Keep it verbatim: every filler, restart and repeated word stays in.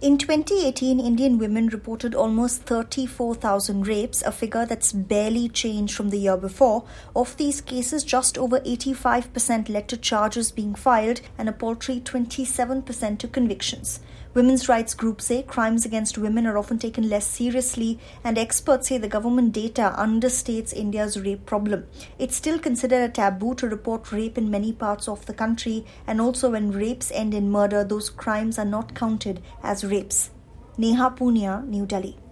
In twenty eighteen, Indian women reported almost thirty-four thousand rapes, a figure that's barely changed from the year before. Of these cases, just over eighty-five percent led to charges being filed and a paltry twenty-seven percent to convictions. Women's rights groups say crimes against women are often taken less seriously, and experts say the government data understates India's rape problem. It's still considered a taboo to report rape in many parts of the country, and also when rapes end in murder, those crimes are not counted as rapes. Neha Punia, New Delhi.